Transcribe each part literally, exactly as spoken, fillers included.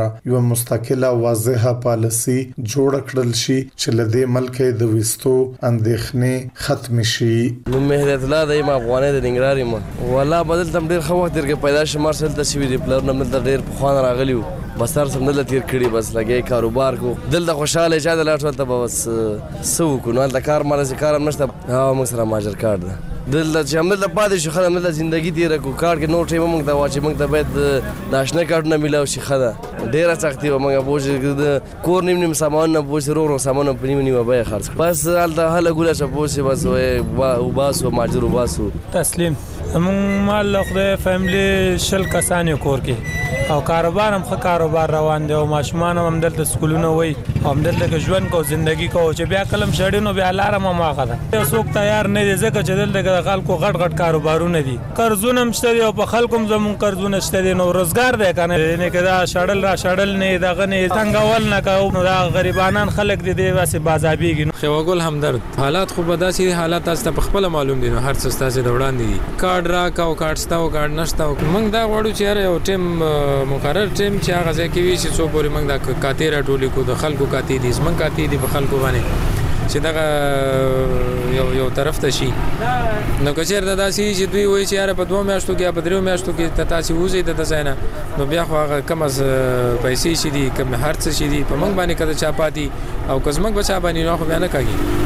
یو مستقله واضحه پالیسي جوړ کړل شي چې له دې ملک د وستو اندېښنې ختم شي. نو مهرت الله د یم افغاني د ننګرهار یم والله بدل تم ډیر خو وخت درګه پیدا شمار سره تسوي دی پلان نه مل ډیر خوان راغلی بس تر سم دلته تیر کړي بس لګي کاروبار کو دلته خوشاله چا د لاټ ته بس سو کو نو د کار مال ز کار نشته ها موږ سره ماجر کار ده دلته چې عمل د پاتې شو خدای مله ژوندۍ تیر کو کار کې نو ټیم موږ ته واچې موږ ته باید ناشنه کارت نه ملاو شي خدای ډیره سختي و موږ بوج کور نیم نیم سامان نه بوج رو رو سامان په نیم نیم به خرڅ بس هلته هله ګوله چې بوج بس او باسو ماجر او باسو تسلیم موږ مال خدای فیملی شل کسان کور کې او کاروبار هم ښه کاروبار روان دی او ماشومان هم دلته سکولونه وای او دلته کې ژوند کو ژوندۍ کو چې بیا کلم شړې نو بیا لار ما ماخه ده څوک تیار نه دي ځکه چې دلته خلکو غټ غټ کاروبارونه دي قرضونه هم شته او په خلکو زمون قرضونه شته دي نو روزګار دی کنه نه کدا شړل را شړل نه دغه نه څنګه نه کو نو دا غریبانان خلک دي دی واسه بازابيږي خواګل همدرد حالات خو بداسي حالات تاسو په خپل معلوم دي نو هر څه تاسو د وړاندې دي کارت را کاو کارت ستاو کارت نشتاو موږ دا وړو چې یو ټیم مقرر ټیم چې هغه ځکه وی چې څو پورې موږ دا کاتی را ټولې کو د خلکو کاتی دي زمون کاتی دي په خلکو باندې چې دا یو یو طرف ته شي نو کچیر دا داسي چې دوی وایي چې یاره په دوه میاشتو کې په درو میاشتو کې تاسو وځي د ځای نه نو بیا خو هغه کم از پیسې شي دي کم هر څه شي دي په موږ باندې کده چا پاتې او کزمک بچا باندې نو خو بیا نه کوي.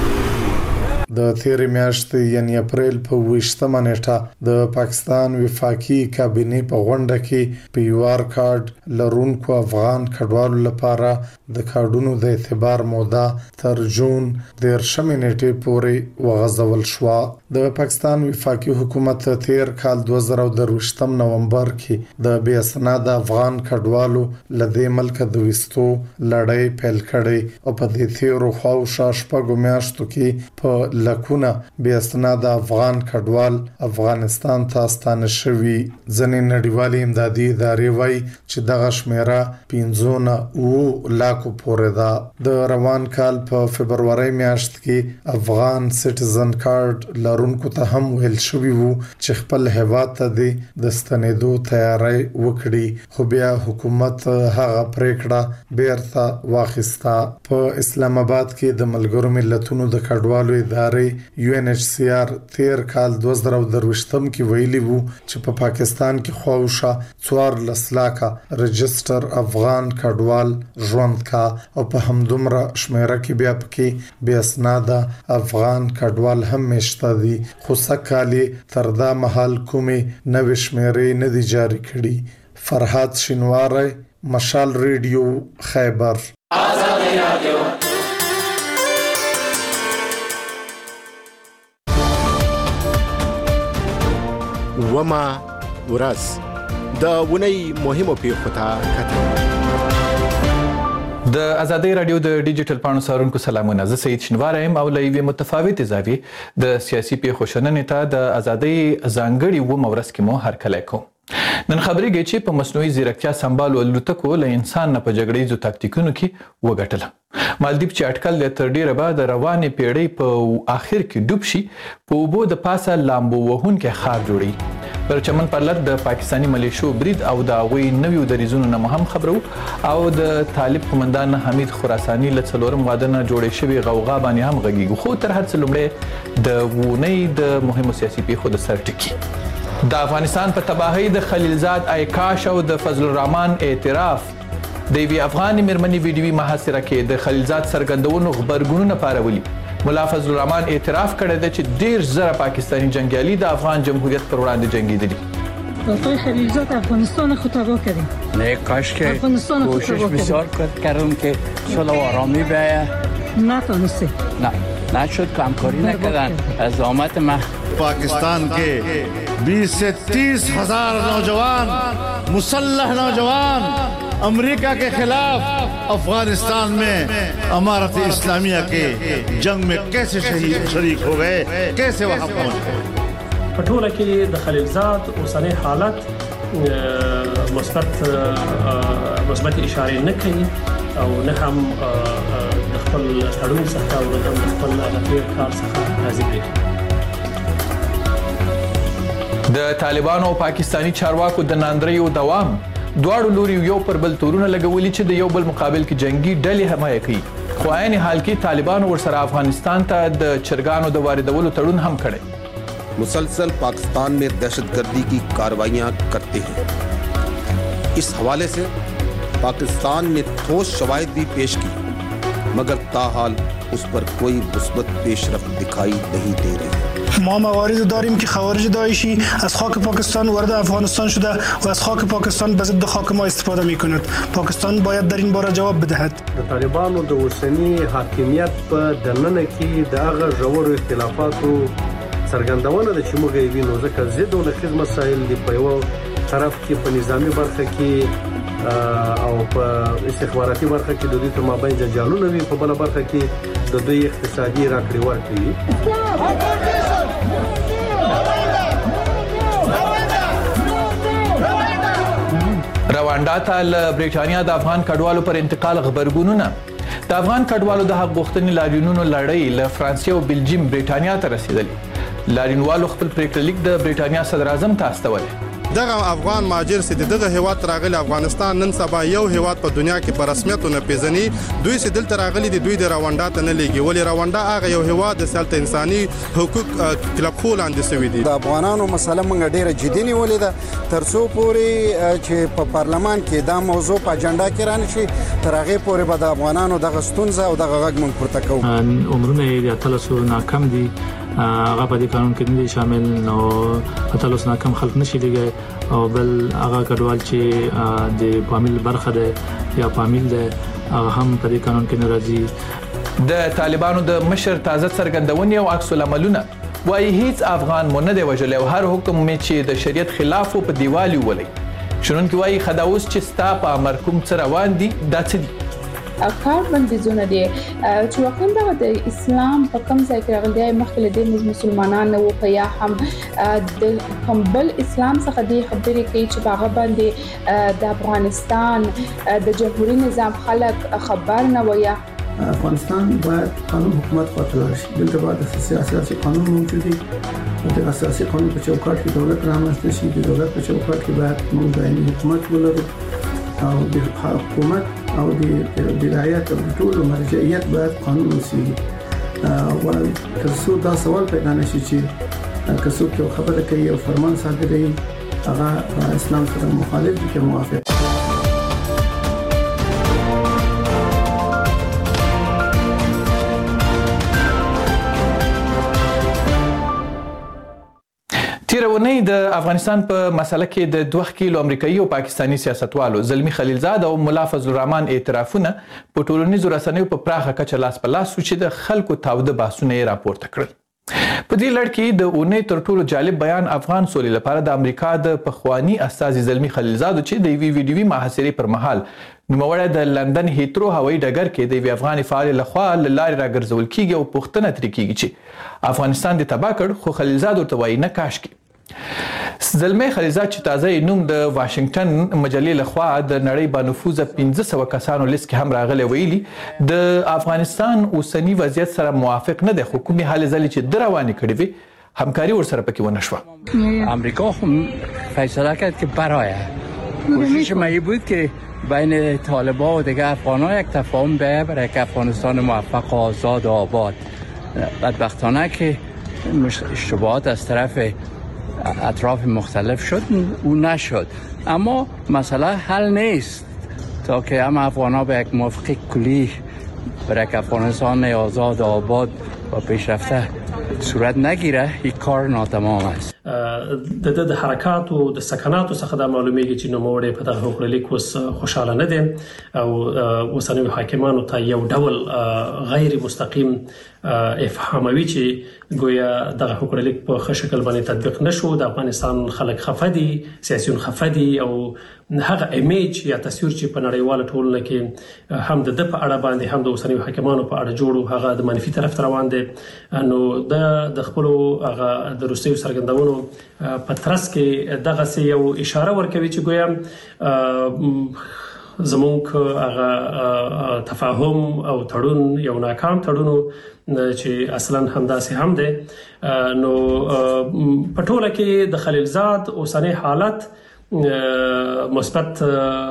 د تیرې میاشتې یعنی اپریل په ویشتمه نیټه د پاکستان وفاقي کابینې په غونډه کې پی یو آر کارت لرونکو افغان کډوالو لپاره د کارډونو د اعتبار موده تر جون دیرشمې نیټې پورې وغځول شوه. د پاکستان وفاقي حکومت تیر کال دوه زره درویشتم نومبر کې د بې اسناده افغان کډوالو له دې ملک د وستو لړۍ پیل کړې او په دې تیرو خواوشا شپږو میاشتو کې په لکونه بې اسناده افغان کډوال افغانستان ته ستانه شوي. ځینې نړیوالې امدادي ادارې وایي چې دغه شمیره پنځه نه اوه لاکو پورې ده. د روان کال په فبرورۍ میاشت کې افغان سټیزن کارت لرونکو ته هم ویل شوی وو چې خپل هیواد ته د ستنېدو تیاری وکړي خو بیا حکومت هغه پریکړه بیرته واخیسته. په اسلام آباد کې د ملګرو ملتونو د کډوالو ادارې یو ان ایچ سی آر تیر کال دوه زره درویشتم کې ویلي وو چې په پاکستان کې خواوشا څوارلس لاکه رجستر افغان کډوال ژوند کا او په همدومره شمیره کې بیا پکې بې اسناده افغان کډوال هم مشته دي خو سکهالی تر دا مهال کومې نوې شمیرې نه دي جاری کړي. فرهاد شینواری، مشال ریډیو، خیبر. آزادی رادیو وما ورځ د ونی مهمو پیښو ته کتل. د ازادي رادیو د ډیجیټل پاڼو سارونکو سلامونه. زه سید شینواری یم او له یوې متفاوتې زاویې د سیاسي پیښو شننې ته د ازادۍ ځانګړي ومه ورځ کې مو هرکلی کوم. نن خبرېږي چې په مصنوعي ځیرکتیا سمبالو الوتکو له انسان نه په جګړیزو تاکتیکونو کې وګټله. مالدیپ چې اټکل دی تر ډیره به د روانې پیړۍ په آخر کې ډوب شي په اوبو د پاسه لامبو وهونکی ښار جوړوي. پر چمن پرلط د پاکستاني ملیشو برید او د هغوی نویو دریځونو نه مو هم خبرو او د طالب قمندان حمید خراساني له څلورم واده نه جوړې شوې غوغا باندې هم غږیږو. خو تر هر څه لومړی د اونۍ د مهمو سیاسي پیښو د سر ټکي. د افغانستان په تباهۍ د خلیلزاد ایکاش او د فضل الرحمن اعتراف د یوې افغاني مېرمنې ویډیوي محاصره کې د خلیلزاد څرګندونو غبرګونونه پارولي. ملا فضل الرحمن اعتراف کړی دی چې ډېر زره پاکستانی جنګیالي د افغان جمهوریت پر وړاندې جنګېدلي. آقای خلیلزاد افغانستان خود تباه کردیم. نه کاش که کوشش بسیار کردم که صلح و آرامی بیاید. نتونسته. نه نشد که همکاری نکردن. از آمد ما پاکستان کے بیس سے تیس ہزار نوجوان مسلح نوجوان امریکہ کے خلاف افغانستان میں امارت اسلامیہ کے جنگ میں کیسے شریک ہو گئے, کیسے وہاں پہنچ گئے. پټوله کې د خلیلزاد اوسنی حالت مثبت مثبت اشاره نه کوي او نه هم د خپل تړون څخه او د خپل هدفي کار څخه راضي دي. د طالبانو او پاکستانی چارواکو د ناندریو دوام دواړو لوري یو پر بل تورونه لګولي چې د یو بل مقابل کې جنگي ډلې حمایه کوي خو عین حال کې طالبانو ورسره افغانستان ته د چرګانو د واردولو تړون هم کړی مسلسل पाकिस्तान में दहशतगर्दी की कार्रवाइयां करते हैं। इस हवाले से पाकिस्तान ने ठोस शवाहिद भी पेश की मगर ताहाल उस पर कोई मुस्बत पेशरफ्त दिखाई नहीं दे रही। ما موارد داریم که خوارج داعشی از خاک پاکستان وارد افغانستان شده و از خاک پاکستان به ضد خاک ما استفاده می‌کند. پاکستان باید در این باره جواب بدهد. طالبانو د اوسنی حاکمیت په دننه کې د هغه ژورو اختلافاتو څرګندونه ده چې موږ یې وینو ځکه ضد او نقیض مسایل دی په یو طرف کې په نظامی برخه کې او په استخباراتي برخه کې د دوی تر مابین جنجالونه وي په بل برخه کې د دوی اقتصادي راکړې ورکړي. رواندا ته له برېټانیا د افغان کډوالو پر انتقال خبرګونونه د افغان کډوالو د حق غوښتنې لاریونونو لړۍ له فرانسې او بلجیم برېټانیا ته رسیدلې لاریونوالو خپل پریکړه لیک د برېټانیا صدر اعظم ته استولی دغه افغان مهاجر چې دغه هیواد راغلي افغانستان نن سبا یو هیواد په دنیا کې په رسمیت نه پیژني دوی چې دلته راغلي دي دوی د رواندا ته نه لګي ولې رواندا هغه یو هیواد د سلطه انساني حقوق کلب خو لاندې شوی دي. د افغانانو مسله موږ ډیره جدي نیولې ده ترڅو پورې چې په پارلمان کې دا موضوع په اجنډا کې رانه شي تر هغه پورې به د افغانانو دغه ستونزه او دغه غږ موږ پورته کوو. عمرونه یې اتلسو ناکم دي هغه په دې قانون کې نه شامل نو اتلسو ناکم خلک نشي لګي او بل هغه کډوال چې د فامیل برخه ده یا فامیل ده هغه هم په دې قانون کې ناراضي. د طالبانو د مشر تازه څرګندونې او عکس العملونه وايي هیڅ افغان مونږ نه دی وژلی او هر حکم مې چې د شریعت خلاف په دیوالي ولي شنونکي وايي خداوس چې ستا په امر کوم څه روان دي دا څه دي کار بندیزونه دي چې واقعا د اسلام په کوم ځای کې راغلي مخکې له دې مسلمانان او په یا هم د کمبل اسلام څخه دی خبرې کوي چې هغه باندې د افغانستان د جمهوریت نظام خلک خبر نه وي. افغانستان باید قانون حکومت خاطر شي دلته باید سیاسي قانون موجود وي د اساسي قانون په چوکاټ کې دولت رامنځته شي د دولت په چوکاټ کې باید موږ دایمي حکومت ولرو او د حکومت او د ولایت او د ټولو مرجعیت باید قانون وسیږي او ترڅو دا سوال پیدا نشي چې که څوک یو خبره کوي او فرمان صادروي هغه اسلام سره مخالف دي که موافق. تیرونی د افغانستان په مسله کې د دوه کیلو امریکایي او پاکستانی سیاستوالو زلمی خلیلزاد او مولا فضل الرحمن اعترافونه په ټولنیزو رسنیو په پراخه کچه لاس په لاس چې د خلکو تاوده بحثونه یې راپورته کړل. په دې لړ کې د اونۍ تر ټولو جالب بیان افغان سولې لپاره د امریکا د پخوانی استازي زلمی خلیلزاد چې د یوې ویډیوي محاصرې پر مهال نوموړی د لندن هیترو هوایي ډګر کې د یوې افغاني فعال لخوا له لارې راګرځول کیږي او پوښتنه ترې کیږي چې افغانستان دې تباه کړ خو خلیلزاد ورته وایي نه کاشکې. زلمی خلیلزاد چې تازه نوم د واشنگټن مجلې لخوا د نړۍ با نفوذه پنځه سوه کسانو لیست کې هم راغلی ویلي د افغانستان اوسنی وضعیت سره موافق نه دی خو کومې هلې ځلې چې ده روانې کړې وي همکاري ورسره پکې ونه شوه. امریکا فیصله کرد که برایه کوشش ما بود که بین طالبان و دیگه افغان‌ها یک تفاهم بیاید برای که افغانستان موفق و آزاد و آباد. بدبختانه که اشتباهات از طرف اطراف مختلف شد او نشد اما مسئله حل نیست تا که هم افغان‌ها به یک موافقه کلی برای که افغانستان آزاد و آباد و پیشرفته صورت نگیره این کار ناتمام است. د د حرکات او د سکناتو څخه د معلومیږي چې نوموړی په دغه حکم لیک اوس خوشاله نه دي او اوسنیو حاکمانو ته یو ډول غیر مستقیم افهاموي چې گویا دغه حکم لیک په ښه شکل باندې تطبیق نشو د افغانستان خلک خفه دي سیاسيون خفه دي او هغه ایمیج یا تصویر چې په نړیواله ټولنه کې هم د د په اړه باندې هم د اوسنیو حاکمانو په اړه جوړو هغه د منفي طرف روان دي نو د خپل هغه د روسي سرګندونو په ترڅ کې دغه سي یو اشاره ورکوي چې ګویا زمونږ هغه تفاهم او تړون یو ناکام تړون چې اصلا همداسې هم دی نو په ټوله کې د خلیلزاد اوسنی حالت مثبت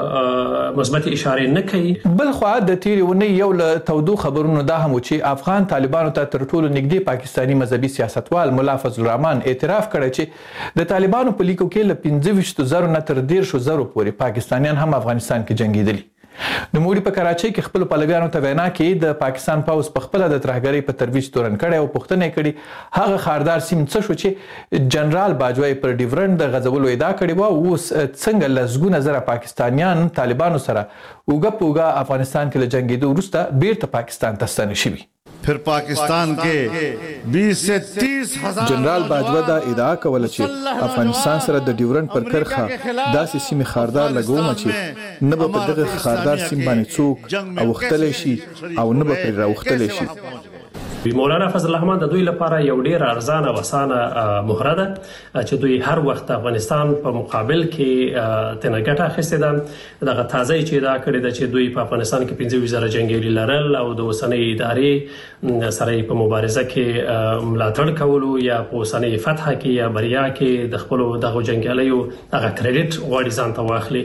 مثبت اشاره نه کوي. بل خو د تیری ونی یو له تودو خبرونو دا هم چې افغان طالبانو ته تر ټولو نږدې پاکستانی مذهبي سیاستوال مولا فضل الرحمن اعتراف کړی چې د طالبانو په لیکو کې له پنځه ویشت زرو نه تر دیرشو زرو پورې پاکستانیان هم افغانستان کې جنگیدلي. نوموړي په کراچۍ کې خپل پلویانو ته وینا کې د پاکستان پوځ په خپل د ترهګرۍ په ترویج تورن کړی او پوښتنه کړي هغه خاردار سیم څه شو چې جنرال باجوای پر ډیورنډ د غزولو ادعا کړې و. اوس څنګه لسګونه زره پاکستانیان طالبانو سره اوږه په اوږه افغانستان کې له جنګېدو وروسته بیرته پاکستان ته ستانه شوي. फिर पाकिस्तान के बीस से तीस हजार जनरल बाजवा دا ادعا کوله چې افغانستان سره د ډیورنډ پر کرخه داسې سیمې خاردار لګوم چې نه به په دغه خاردار سیم باندې څوک اوختلی شي او نه به پرې راوختلی شي. مولانا فضل الرحمن د دوی لپاره یو ډیر ارزانه او اسانه مهره ده چې دوی هر وخت افغانستان په مقابل کې تنه ګټه اخیستې ده. دغه تازه چې دا کړی ده چې دوی په افغانستان کې پنځه وزره جنگیالي لرل او د اوسنۍ ادارې سره په مبارزه کې ملاتړ کولو یا په اوسنۍ فتح کې یا بریا کې د خپل دغه جنگیالیو دغه کریډټ غواړي ځان ته واخلي.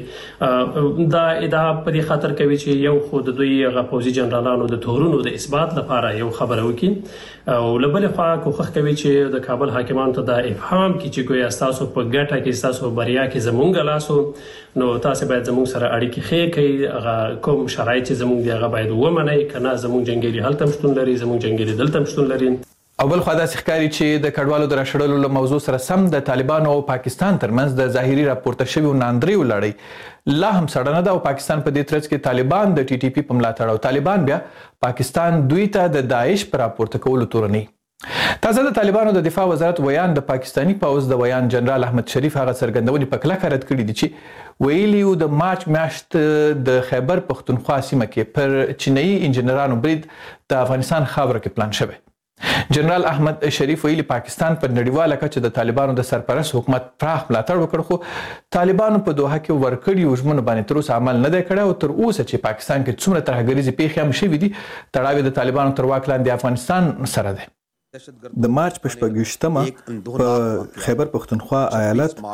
دا ادعا په دې خاطر کوي چې یو خو د دوی هغه پوځي جنرالانو د تورونو د اثبات لپاره یو خبره وکړي او لبل خوا کوخه کوي چې د کابل حاکمانو ته د افهام کې چې ګویا تاسو په ګټه کې تاسو بریا کې زمونږ لاسو نو تاسو باید زمونږ سره اړیکې ښې کړئ. هغه کوم شرایط چې زمونږ دی هغه باید ومنئ کنه زمونږ جنگیالي هلته شتون لري زمونږ جنگیالي دلته شتون لري. او بل خو داسې ښکاري چې د کډوالو د راشړلو له موضوع سره سم د طالبانو او پاکستان ترمنځ د ظاهري راپورته شویو ناندریو لړۍ لا هم سړنه ده او پاکستان په دې ترڅ کې طالبان د ټي ټي پي په ملاتړ او طالبان بیا پاکستان دوی ته د داعش پر راپورته کولو تورني. تازه د طالبانو د دفاع وزارت ویان د پاکستانی پوځ د ویان جنرال احمد شریف هغه څرګندونې په کلکه رد کړي دي چې ویلي و د مارچ میاشت د خیبر پښتونخوا سیمه کې پر چینایي انجنیرانو برید د افغانستان خاوره کې پلان شوی. جنرال احمد شریف ویلي پاکستان په نړیواله کچه د طالبانو د سرپرست حکومت پراخ ملاتړ وکړ خو طالبانو په دوحه کې ورکړي ژمنو باندې تر اوسه عمل نه دی کړی او تر اوسه چې پاکستان کې څومره ترهګریزې پیښې هم شوي دي تړاو د طالبانو تر واک لاندې افغانستان سره دی. د مارچ په شپږویشتمه په خیبر پښتونخوا ایالت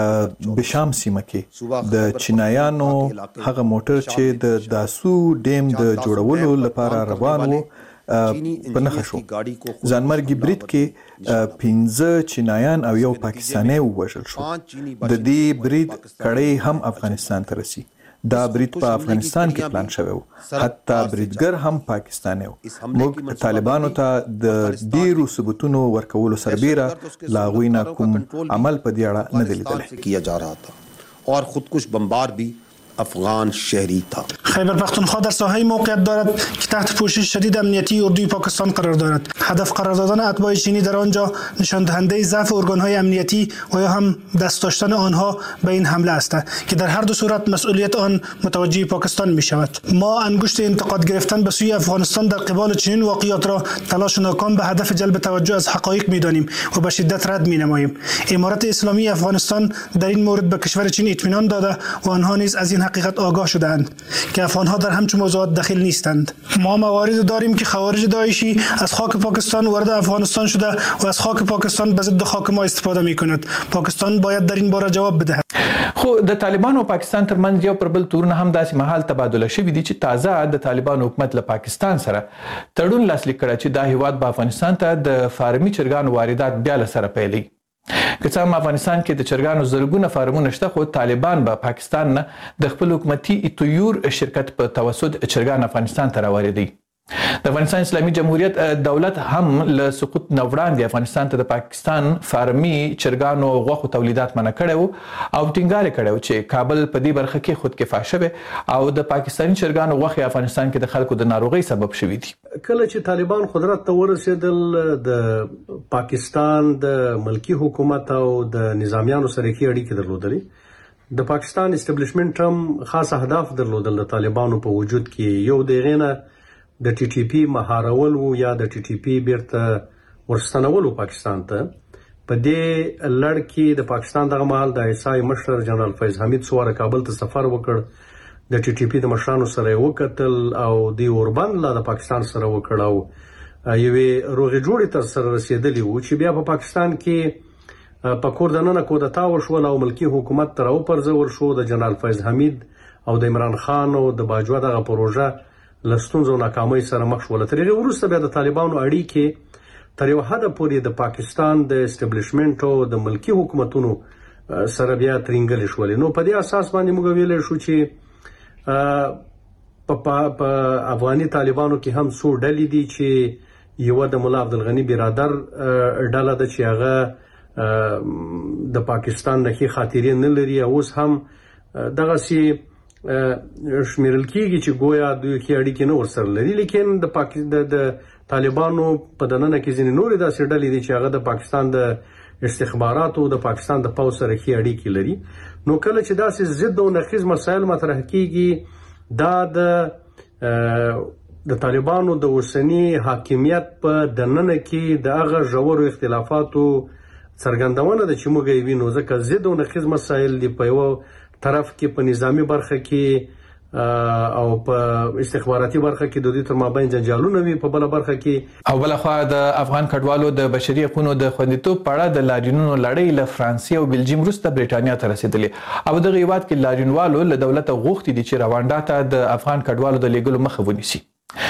بشام سیمه کې د چینایانو هغه موټر چې د داسو ډیم د جوړولو لپاره روان و په نښه شو. ځانمرګي برید کې پنځه چینایان او یو پاکستانی ووژل شو. د دې برید کړۍ هم افغانستان ته رسي. دا برید په افغانستان کې پلان شوی و. حتی بریدګر هم پاکستانی و. موږ طالبانو ته د ډیرو ثبوتونو ورکولو سربیره لا هغوی نه کوم عمل په دې اړه نه دی لیدلی. کیا جا رہا تھا اور خودکش بمبار بھی افغان شهری تا. خیبر پختونخوا در ساحه موقعیت دارد که تحت پوشش شدید امنیتی اردوی پاکستان قرار دارد. هدف قرار دادن اتباع چینی در آنجا نشان دهنده ضعف ارگانهای امنیتی و یا هم دست داشتن آنها به این حمله است که در هر دو صورت مسئولیت آن متوجه پاکستان می شود. ما انگشت انتقاد گرفتن به سوی افغانستان در قبال چنین واقعیات را تلاش ناکام به هدف جلب توجه از حقایق می دانیم و به شدت رد می نماییم. امارت اسلامی افغانستان در این مورد به کشور چین اطمینان داده و آنها نیز از این حقیقت آگاه شدند که افغانها در همچون موضوعات دخیل نیستند. ما موارد داریم که خوارج داعشی از خاک پاکستان وارد افغانستان شده و از خاک پاکستان به ضد خاک ما استفاده می‌کند. پاکستان باید در این باره جواب بدهد. خو د طالبانو او پاکستان ترمنځ یو پر بل تورونه هم داسې مهال تبادله شوي دي چې تازه د طالبانو حکومت له پاکستان سره تړون لاسلیک کړی چې دا هیواد به افغانستان ته د فارمي چرګانو واردات بیا له سره پیلوي. که څه هم افغانستان کې د چرګانو زرګونه فارمونه شته خو طالبان به پاکستان نه د خپل حکومتي ایتویور شرکت په توسط چرګان افغانستان ته راوړي. د افغانستان اسلامي جمهوریت دولت هم له سقوط نه وړاندې افغانستان ته د پاکستان فارمي چرګانو غوښو تولیدات منع کړی و او ټینګار کړی و چې کابل په دې برخه کې خودکفا شوی او د پاکستاني چرګانو غوښې افغانستان کې د خلکو د ناروغۍ سبب شوي دي. کله چې طالبان قدرت ته ورسېدل د پاکستان د ملکی حکومت او د نظامیانو سره کې اړیکې درلودلې. د پاکستان اسټابلیشمنت هم خاص اهداف درلودل د طالبانو په وجود کې. یو د غینه د ټي ټي پی مهارول وو یا د ټي ټي پی بیرته ورستنولو پاکستان ته. په دې لړ کې د پاکستان دغه مهال د ایسای مشر جنرال فیض حمید سواره کابل ته سفر وکړ. د ټي ټي پی د مشرانو سره وکتل او د اوربند لا د پاکستان سره وکړ او یوې روغې جوړې تر سره رسیدلې وو چې بیا په پاکستان کې په کور دننه کودتا وشول او ملکی حکومت ته راوپرځول شو. د جنرال فیض حمید او د عمران خان او د باجوه دغه پروژه له ستونزو او ناکامۍ سره مخ شوله. تر هغې وروسته بیا د طالبانو اړیکې تر یو حده پورې د پاکستان د اسټبلیشمنټ او د ملکی حکومتونو سره بیا ترینګلې شولې. نو په دې اساس باندې موږ ویلی شو چې په افغاني طالبانو کې هم څو ډلې دي چې یوه د ملا عبدالغني برادر ډله ده چې هغه د پاکستان نه ښې خاطرې نه لري او اوس هم دغسې شمیرل کیږي چې گویا دوی کې اړیکې نه ورسره لري. لیکن د پاک د طالبانو په دننه کې ځینې نورې داسې ډلې دي چې هغه د پاکستان د استخباراتو د پاکستان د پوځ سره ښې اړیکې لري. نو کله چې داسې ضد او نقیض مسایل مطرح کیږي دا د د طالبانو د اوسني حاکمیت په دننه کې د هغه ژورو اختلافاتو څرګندونه ده چې موږ یې وینو. ځکه ضد او نقیض مسایل دي، په یوه طرف کې په نظامی برخه کې او په استخباراتي برخه کې د دوی تر مابین جنجالونه وي، په بله برخه کې او بلخوا د افغان کډوالو د بشري حقوقو د خوندیتوب په اړه د لاریونونو لړۍ له فرانسې او بلجیم وروسته برېټانیا ته رسېدلې او دغه هیواد کې لاریونوالو له دولته غوښتي دي چې روانډا ته د افغان کډوالو د لیږلو مخه ونیسي.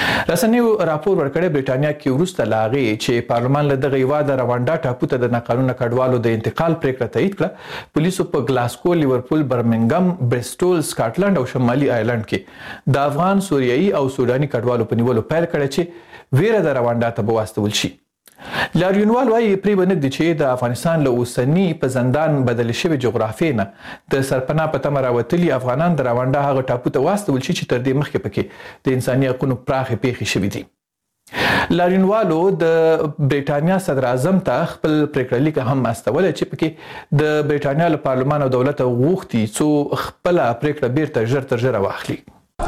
رسنیو راپور ورکړی برېټانیا کې وروسته له هغې چې پارلمان له دغه هیواده روانډا ټاپو ته د ناقانونه کډوالو د انتقال پریکړه تایید کړه. پولیسو په ګلاسکو، لیورپول، برمنګم، برسټول، سکاټلند او شمالي آیرلند کې د افغان، سوریایي او سوداني کډوالو په نیولو پیل کړی چې ویره د روانډا ته به واستول شي. لاریونوال وایي پرې به نه ږدي چې د افغانستان له اوسني په زندان بدلې شوې جغرافیې نه د سرپناه په تمه راوتلي افغانان د روانډا هغه ټاپو ته واستول شي چې تر دې مخکې پکې د انساني حقونو پراخې پیښې شوي دي. لاریونوالو د برېټانیا صدر اعظم ته خپل پریکړه لیک هم استولی چې پکې د برېټانیا له پارلمان او دولته غوښتي څو خپله پریکړه بیرته ژر تر ژره واخلي.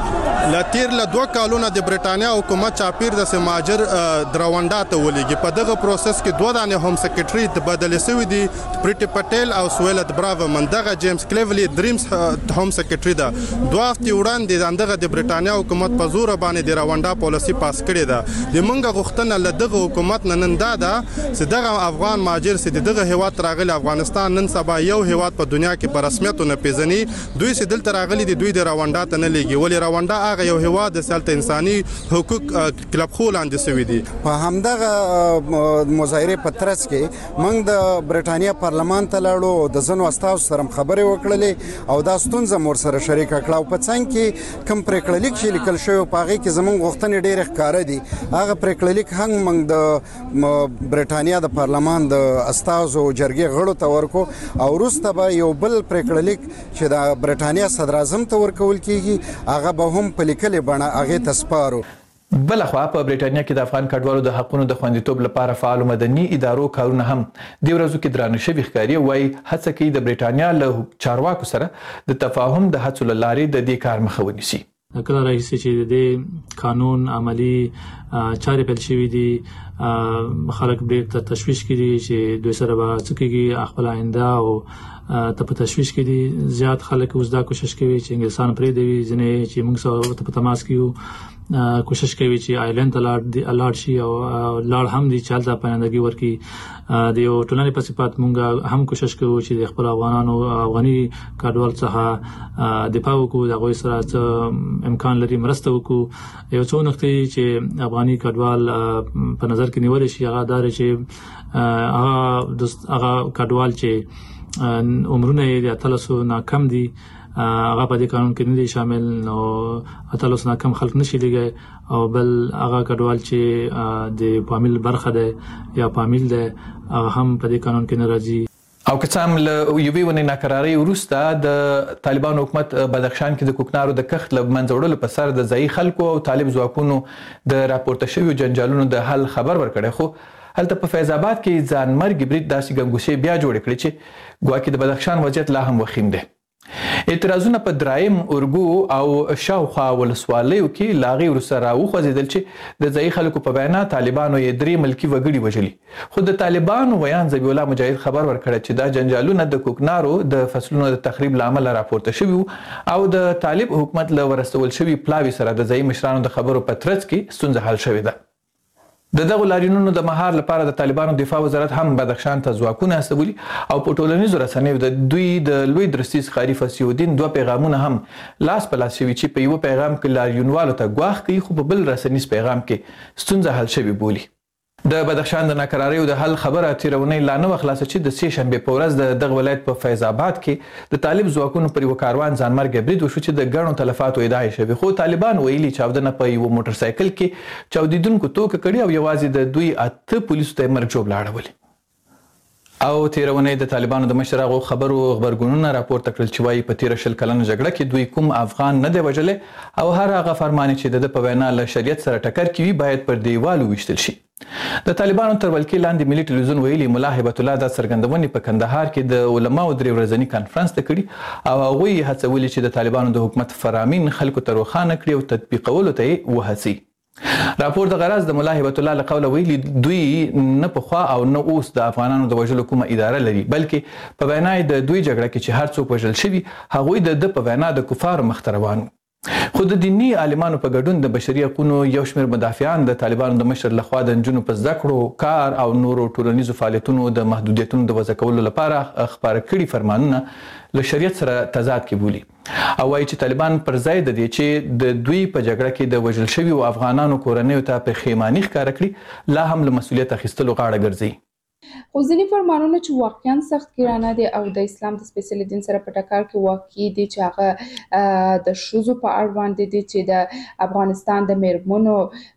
لا تیر له دوه کالونه د برېټانیا حکومت چاپیر د مهاجر روانډا ته ولیږي. په دغه پروسس کې دوه دانې هم سیکرټري بدلې شوي دي، پریټي پټیل او سویلت براو. من دغه جیمز کلیولی دریمز هم سیکرټري ده. دوه هفتې وړاندې دغه د برېټانیا حکومت په زور باندې د روانډا پالیسي پاس کړې ده. د موږ غوښتنه له دغه حکومت نه نن دا ده چې دغه افغان مهاجر چې دغه هیواد راغلي افغانستان نن سبا یو هیواد په دنیا کې په رسمیت نه پیژني. دوی چې دلته راغلي دي دوی د روانډا ته نه لیږي، ولې روانډا هغه یو هیواد د سلطه انساني حقوق کلب خو لاندې شوي دي. په همدغه مظاهرې په ترڅ کې موږ د برېټانیا پارلمان ته لاړو او د ځینو استازو سره خبرې وکړلې او دا ستونزه مو ورسره شریکه کړه. او په څنګ کې کوم پریکړه لیک چې لیکل شوی په هغې کې زموږ غوښتنې ډېرې ښکاره دي. هغه پریکړه لیک هم موږ د برېټانیا د پارلمان د استازو جرګې غړو ته ورکو او وروسته به یو بل پریکړه لیک چې د برېټانیا صدر اعظم ته ورکول کېږي هغه به هم په لیکلې بڼه هغې ته سپارو. بلخوا په برېټانیا کې د افغان کډوالو د حقونو د خوندیتوب لپاره فعالو مدني ادارو کارونه هم دې ورځو کې درانه شوي ښکاري. وایي هڅه کوي د برېټانیا له چارواکو سره د تفاهم د هڅو له لارې د دې کار مخه ونیسي. کله راهیسې چې د دې قانون عملی چارې پیل شوي دي خلک ډېر تشویش کړي چې دوی سره به څه کېږي، خپل آینده او ته په تشویش کې دي. زیات خلک اوس دا کوشش کوي چې انګلیسان پرېږدوي، ځینې چې موږ سره په تماس کې یو کوشش کوي چې آیلند ته لاړ شي او لاړ هم دي چې هلته پایندګي ورکړي. د یو ټولنې په صفت موږ هم کوشش کوو چې د خپل افغانانو افغاني کډوال څخه دفاع وکړو، د هغوی سره څه امکان لري مرسته وکړو. یو څو نقطې چې افغاني کډوال په نظر کې نیولی شي هغه دا دی چې هغه هغه کډوال چې عمرونه یې د اتلسو نه کم دي هغه په دې قانون کې نه دي شامل، نو اتلسو نه کم خلک نشي لګی. او بل هغه کډوال چې د فامیل برخه ده یا فامیل ده هغه هم په دې قانون کې نه راځي. او که څه هم له یوې ونې ناکرارۍ وروسته د طالبانو حکومت بدخشان کې د کوکنارو د کښت له منځه وړلو په سر د ځایي خلکو او طالب ځواکونو د راپورته شویو جنجالونو د حل خبر ورکړی، خو هلته په فیض آباد کې ځانمرګي برید داسې ګنګوسې بیا جوړې کړې چې ګواکې د بدخشان وضعیت لا هم وخیم دی. اعتراضونه په درایم، اورګو او شاوخوا ولسوالیو کې له هغې وروسته راوخوځېدل چې د ځایي خلکو په وینا طالبانو یې درې ملکي وګړي وژلي. خو د طالبانو ویان ذبیح الله مجاهد خبر ورکړی چې دا جنجالونه د کوکنارو د فصلونو د تخریب له امله راپورته شوي وو او د طالب حکومت له ورستول شوي پلاوي سره د ځایي مشرانو د خبرو په ترڅ کې ستونزه حل شوې ده. د دغو لاریونونو د مهار لپاره د طالبانو دفاع وزارت هم بدخشان ته ځواکونه استولي او په ټولنیزو رسنیو د دوی د لوی درستیز خاري فصیح الدین دوه پیغامونه هم لاس په لاس شوي چې په یوه پیغام کې لاریونوالو ته ګواښ کوي خو په بل رسنیز پیغام کې ستونزه حل شوې بولي. د بدخشان د ناکراریو د حل خبره تېره اونۍ لا نه وه خلاصه چې د سې شنبې په ورځ د دغه ولایت په فیض آباد کې د طالب ځواکونو پر یوه کاروان ځانمرګه برید وشو چې د ګڼو تلفاتو ادعا یې شوې، خو طالبان ویلي چاودنه په یوه موټر سایکل کې چاودیدونکو توکه کړې او یوازې د دوی اته پولیسو ته یې مرګ ژوبله اړولې. او تېره اونۍ د طالبانو د مشر هغو خبرو غبرګونونه راپورته کړل چې وایي په تېره شل کلنه جګړه کې دوی کوم افغان نه دی وژلی او هر هغه فرمان چې د ده په وینا له شریعت سره ټکر کې وي باید پر دیوال وویشتل شي. د طالبانو تر ولکې لاندې ملي ټلویزیون ویلي ملا هیبت الله دا څرګندونې په کندهار کې د علماو درې ورځني کانفرنس ته کړي او هغوی یې هڅولي چې د طالبانو د حکومت فرامین خلکو ته روښانه کړي او تطبیقولو ته یې وهڅوي. راپور د غرض د ملا هیبت الله له قوله ویلي دوی نه پخوا او نه اوس د افغانانو د وژلو کومه اداره لري، بلکې په وینا یې د دوی جګړه کې چې هر څوک وژل شوي هغوی د ده په وینا د کفارو مخته روان. خو د دیني عالمانو په ګډون د بشري حقونو یو شمېر مدافعان د طالبانو د مشر لخوا د نجونو په زده کړو، کار او نورو ټولنیزو فعالیتونو د محدودیتونو د وضع کولو لپاره خپاره کړي فرمانونه له شریعت سره تضاد کې بولي او وایي چې طالبان پر ځای د دې چې د دوی په جګړه کې د وژل شویو افغانانو کورنیو ته پښیماني ښکاره کړي لا هم له مسؤلیت اخیستلو غاړه ګرځي. خو ځینې فرمانونه چې واقعا سخت ګرانه دي او د اسلام د سپېڅلي دین سره په ټکر کې واقع دي چې هغه د ښځو په اړوند دي چې د افغانستان د میرمنو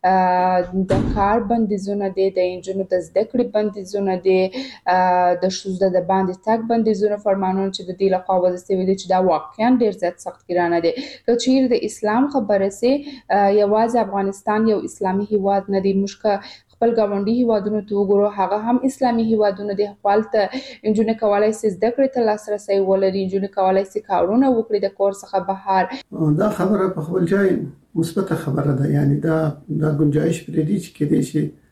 د کار بندیزونه دي، د نجونو د زده کړې بندیزونه دي، د ښځو د باندې تګ بندیزونه فرمانونه چې د دې لخوا وضع شوي دي چې دا واقعا ډېر زیات سخت ګرانه دي. که چیرې د اسلام خبره سي یوازې افغانستان یو اسلامي هیواد نه دی، موږ خپل ګاونډي هیوادونو ته وګورو هغه هم اسلامي هیوادونه دي، خو هلته نجونې کولی سي زده کړې ته لاسرسی ولري، نجونې کولی سي کارونه وکړي د کور څخه بهر. دا خبره په خپل ځای مثبته خبره ده، یعنی دا دا گنجایش پرې دي چې کېدای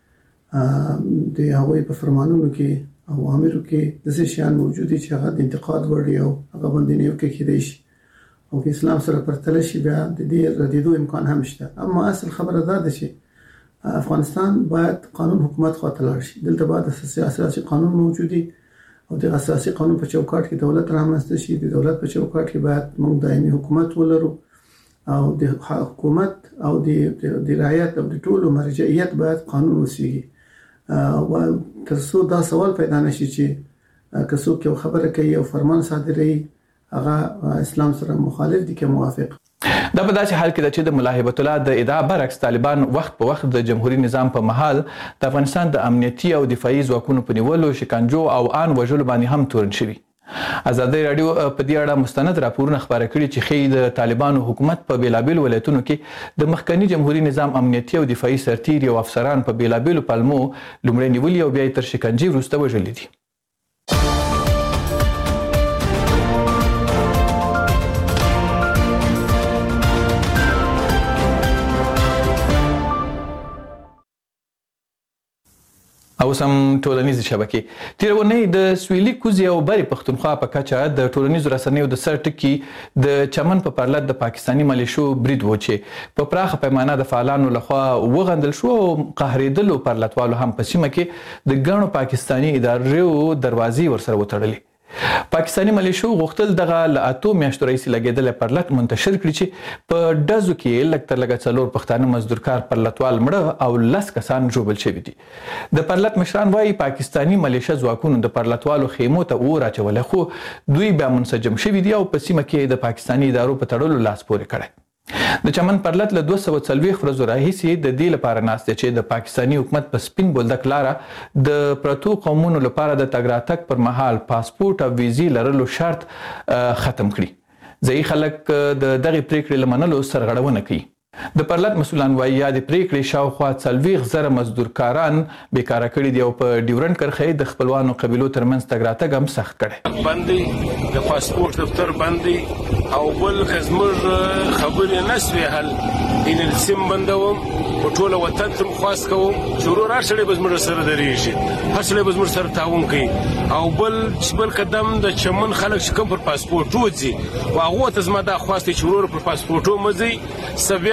شي د هغوی په فرمانونو کې او اوامرو کې داسې شیان موجود دي چې هغه د انتقاد وړ دي او هغه باندې نیوکه کېدای شي او که اسلام سره پرتله شي بیا د دې ردېدو امکان هم شته. اما اصل خبره دا ده چې افغانستان باید قانون حکومت خواته لاړ شي. دلته باید اساسي قانون موجودي او د اساسي قانون په چوکاټ کې دولت رامنځته شي. د دولت په چوکاټ کې باید موږ دایمي حکومت ولرو او د حکومت او د رعایت او د ټولو مرجعیت باید قانون وسیږي. او تر څو دا سوال پیدا نشي چې که څوک یو خبره کوي او فرمان صادروي هغه اسلام سره مخالف دي که موافق. دا په داسې حال کې ده چې د ملا هیبت الله د ادعا برعکس طالبان وخت په وخت د جمهوریت نظام په محل د افغانستان د امنیتي او دفاعي ځواکونو په نیولو، شکنجو او آن وژلو باندې هم تورن شوي. ازادي راډیو په دې اړه مستند راپورونه خپاره کړي چې ښیي د طالبانو حکومت په بېلابېلو ولایتونو کې د مخکني جمهوري نظام امنیتي او دفاعي سرتیري او افسران په بېلابېلو پلمو لومړی نیولي او بیا یې تر شکنجې وروسته وژلي دي. او سم ټولنیزې شبکې تېره اونۍ د سویلي کوزې او بري پښتونخوا په کچه د ټولنیزو رسنیو د سر ټکي د چمن په پرلت د پاکستاني ملیشو برید و چې په پراخه پیمانه د فعالانو لخوا وغندل شو او قهرېدلو پرلتوالو هم په سیمه کې د ګڼو پاکستاني ادارو دروازې ورسره وتړلې. پاکستاني ملیشو غوښتل دغه له اتو میاشتو راهیسې لګېدلی پرلت منتشر کړي چې په ډزو کې لږ تر لږه څلور پښتانه مزدورکار پرلتوال مړه او لس کسان ژوبل شوي دي. د پرلت مشران وایي پاکستاني ملیشه ځواکونو د پرلتوالو خیمو ته اور اچولی خو دوی بیا منسجم شوي دي او په سیمه کې د پاکستاني ادارو په تړلو لاس پورې کړی. د چمن پرلت له دوه سوه څلوېښت ورځو راهیسې د دې لپاره ناست دی چې د پاکستاني حکومت په سپین بولدک لاره د پرتو قومونو لپاره د تګ راتګ پر مهال پاسپورټ او ویزې لرلو شرط ختم کړي. ځایي خلک د دغې پریکړې له منلو سرغړونه کوي. د پرلت مسؤلان وایي یادې پریکړې شاوخوا څلوېښت زره مزدورکاران بیکاره کړي دي او په ډیورنډ کرښه د خپلوانو قبیلو ترمنځ تګ راتګ هم سخت کړی. بند دی د پاسپورټ دفتر بند دی او بل که زموږ خبرې نه سوې حل ان سیم بندوم په ټوله وطن ته خواست کوم چې ورور هر سړی به زموږ سره درېږي، هر سړی به زموږ سره تعاون کوي. او بل چې بل قدم د چمن خلک چې کوم پر پاسپورټ وځي او هغو ته زما دا خواست دی چې ورور پر پاسپورټو مه ځئ، څه بیا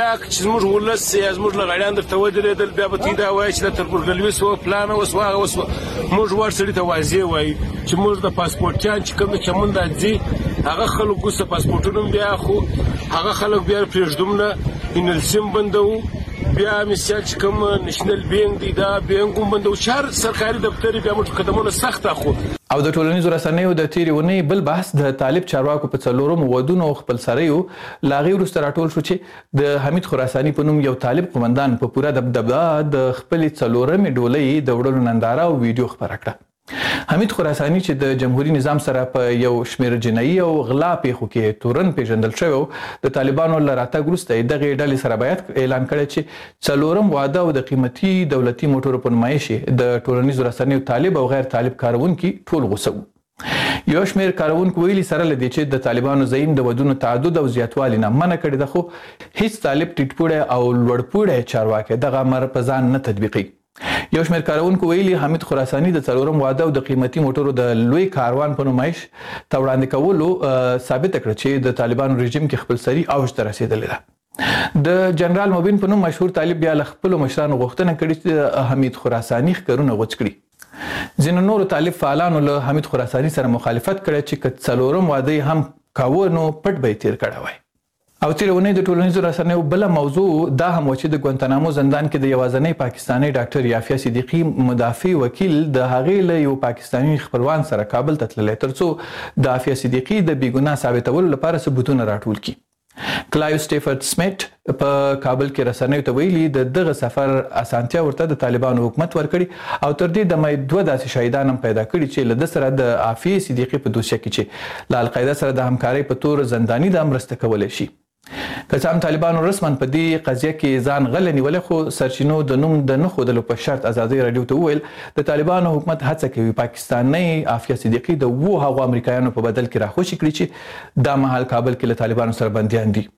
چې زموږ ولس یا زموږ لغړیان درته ودرېدل بیا به تی دا وایي چې د تربورګلوي سوه پلانه وسوه هغه وسوه موږ ور سړي ته واضح وایو چې موږ د پاسپورټیان چې کوم د چمن دا ځي هغه خلک اوس د پاسپورټونو بیا خو هغه خلک بیا پرېږدم نه انلسیم بندوو بیا مسیا چې کوم نېشنل بینک دی دا بینک هم بندوو چې هر سرکاري دفتر بیا موږ قدمونه سخت اخو. او د ټولنیزو رسنیو د تیرې اونۍ بل بحث د طالب چارواکو په څلورم ودونو خپلسریو لاغي وروسته راټول شو چې د حمید خراساني په نوم یو طالب قومندان په پوره دبدبه د خپلې څلورمې ډولۍ د وړلو ننداره او ویډیو خپره کړه. حمید خراساني چې د جمهوریت نظام سره په یو شمېر جنایي او غلا پیښو کې تورن پیژندل شوی د طالبانو له راتګ وروسته دغه ډلې سره باید اعلان کړی چې څلورم واده او د قیمتي دولتي موټرو په نمایش د ټولنیزو رسنیو طالب او غیر طالب کاروونکي ټول غوسه وو. یو شمېر کاروونکو ویلي سره لدی چې د طالبانو زعیم د ودونو تعدد او زیاتوالي نه منع کړی ده، خو هیڅ طالب ټیټپوړی او لوړپوړی چارواکی دغه امر په ځان نه تطبیقي. یو شمېر کاروونکو ویلي حمید خراساني د څلورم واده او د قیمتي موټرو د لوی کاروان په نمایش ته وړاندې کولو ثابته کړه چې د طالبانو رژیم کې خپلسري اوج ته رسېدلې ده. د جنرال مبین په نوم مشهور طالب بیا له خپلو مشرانو غوښتنه کړې چې حمید خراساني ښکرونه غوڅ کړي. ځینو نورو طالب فعالانو له حمید خراساني سره مخالفت کړی چې که څلورم واده هم کاوه نو پټ به یې تېر کړی وای. او تیره اونۍ د ټولنیزو رسنیو بله موضوع دا هم و چې د ګوانتانامو زندان کې د یوازنۍ پاکستاني ډاکټر یافیه صدیقي مدافع وکیل د هغې له یو پاکستاني خپلوان سره کابل ته تللی ترڅو د یافیه صدیقي د بېګناه ثابتولو لپاره ثبوتونه راټول کړي. کلایو سټیفورد سمیټ په کابل کې رسنیو ته ویلي د دغه سفر اسانتیا ورته د طالبانو حکومت ورکړي او تر دې دمه دوه داسې شهیدان هم پیدا کړي چې له ده سره د عافیې صدیقي په دوسیه کې چې له القاعده سره د همکارۍ په تور زنداني ده مرسته کولی شي. که څه هم طالبانو رسما په دې قضیه کې ځان غلی نیولی، خو سرچینو د نوم د نه ښودلو په شرط ازادۍ راډیو ته وویل د طالبانو حکومت هڅه کوي پاکستانۍ عافیه صدیقي د اوو هغو امریکایانو په بدل کې راخوشي کړي چې دا مهال کابل کې له طالبانو سره بندیان دي.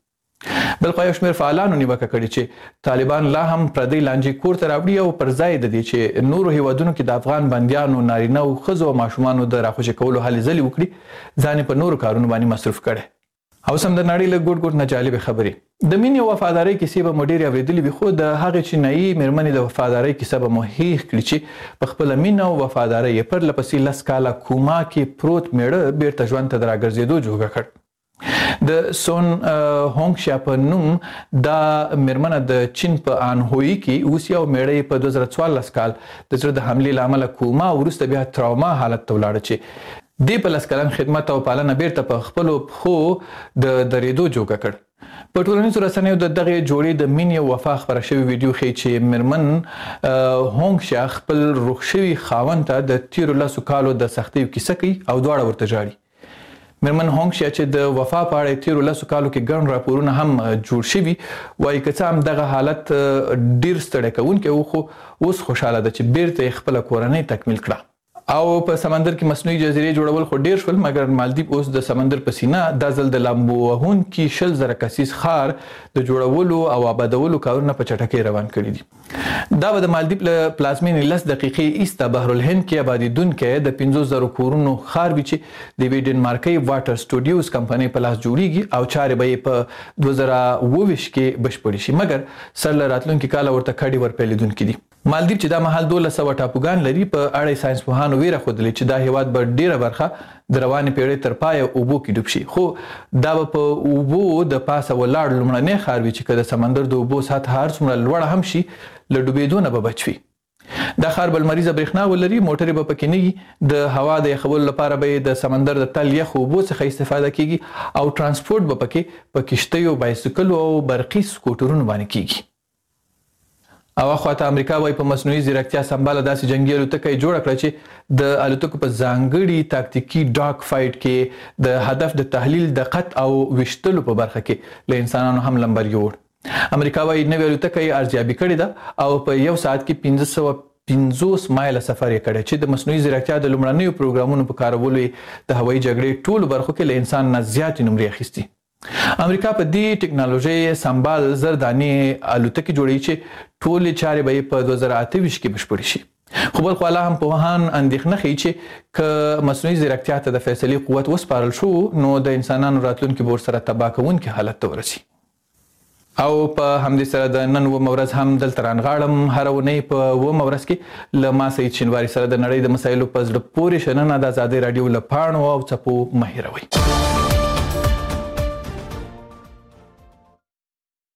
بل خوا یو شمېر فعالانو نیوکه کړې چې طالبان لا هم پردۍ لانجې کور ته راوړي او پر ځای د دې چې نورو هیوادونو کې د افغان بندیانو نارینه او ښځو او ماشومانو د راخوشي کولو هلې ځلې وکړي ځان یې په نورو کارونو باندې مصروف کړی. او سم د نړۍ له ګوټ ګوټ نه جالبې خبرې د مینې او وفادارۍ کیسې به مو ډېرې اورېدلې وي، خو د هغې چینایي مېرمنې د وفادارۍ کیسه به مو هېښ کړي چې په خپله مینه او وفادارۍ یې پرله پسې لس کاله کوما کې پروت مېړه بېرته ژوند ته د راګرځېدو جوګه کړ. د سون هونګ شیا په نوم دا مېرمنه د چین په آنهویي کې اوس یو مېړه په دوه زره څوارلس کال د زړه د حملې له امله کوما وروسته بیا تراوما حالت ته ولاړه چې دې په لس کلن خدمت او پالنه بیرته په خپلو پښو د درېدو جوګه کړ. په ټولنیزو رسنیو د دغې جوړې د مینې او وفا خپره شوې ویډیو ښیي چې مېرمن هونګ شیا خپل روغ شوي خاوند ته د تېرو لسو کالو د سختیو کیسه کوي او دواړه ورته ژاړي. مېرمن هونګ شیا چې د وفا په اړه تېرو لسو کالو کې ګڼ راپورونه هم جوړ شوي وایي که څه هم دغه حالت ډېر ستړی کوونکی و، خو اوس خوشحاله ده چې بیرته یې خپله کورنۍ تکمیل کړه. او په سمندر کې مصنوعي جزیرې جوړول خو ډیر شول، مګر مالدیپ اوس د سمندر په سینه دا ځل د لامبو وهونکي شل زره کسیز ښار د جوړولو او آبادولو کارونه په چټکۍ روان کړي دي. دا به د مالدیپ له پلازمینې لس دقیقې ایسته بحر الهند کې آبادېدونکی د پنځوس زرو کورونو ښار وي چې د یوې ډنمارکۍ واټر سټوډیوز کمپنۍ په لاس جوړیږي او چارې به یې په دوه زره اووه ویشت کې بشپړې شي، مګر سر له راتلونکي کاله ورته کډې ورپیلېدونکي دي. مالدیپ چې دا مهال دولس سوه ټاپوګان لري، په اړه یې ساینسپوهانو ویره ښودلې چې دا هیواد به ډیره برخه د روانې پیړۍ تر پایه اوبو کې ډوب شي، خو دا به په اوبو د پاسه ولاړ لومړنی ښار وي چې که د سمندر د اوبو سطحه هر څومره لوړه هم شي له ډوبېدو نه به بچ وي. دا ښار به لمریزه برېښنا ولري، موټرې به پکې نه وي، د هوا د یخولو لپاره به د سمندر د تل یخ اوبو څخه استفاده کیږي او ترانسپورټ به پکې په کښتیو، بایسکلو او برقي سکوټرونو باندې کیږي. او خواته امریکا وایي په مصنوعي ځیرکتیا سمباله داسې جنګي الوتکه یې جوړه کړه چې د الوتکو په ځانګړي تاکتیکي ډاګ فایټ کې د هدف د تحلیل، دقت او ویشتلو په برخه کې له انسانانو هم لمبر یوړ. امریکا وایي نوې الوتکه یې ارزیابي کړې ده او په یو ساعت کې پنځه سوه پنځوس مایله سفر یې کړی چې د مصنوعي ځیرکتیا د لومړنیو پروګرامونو په کارولو یې د هوایي جګړې ټولو برخو کې له انسان نه زیاتې نمرې اخیستي. امریکا په دې ټکنالوژۍ سمبال زر دانې الوتکې جوړوي چې ټولې چارې به یې په دوه زره اته ویشت کې بشپړې شي. خو بل خوا لا هم پوهان اندېښنه ښیي چې که مصنوعي ځیرکتیا ته د فیصلې قوت وسپارل شو نو د انسانانو راتلونکي به ورسره تباه کوونکي حالت ته ورسي. او په همدې سره د نن اوومه ورځ هم دلته رانغاړم. هره اونۍ په اوومه ورځ کې له ما سعید شینواري سره د نړۍ د مسایلو په زړه پورې شننه د ازادۍ راډیو له پاڼو او څپو مه هېروئ.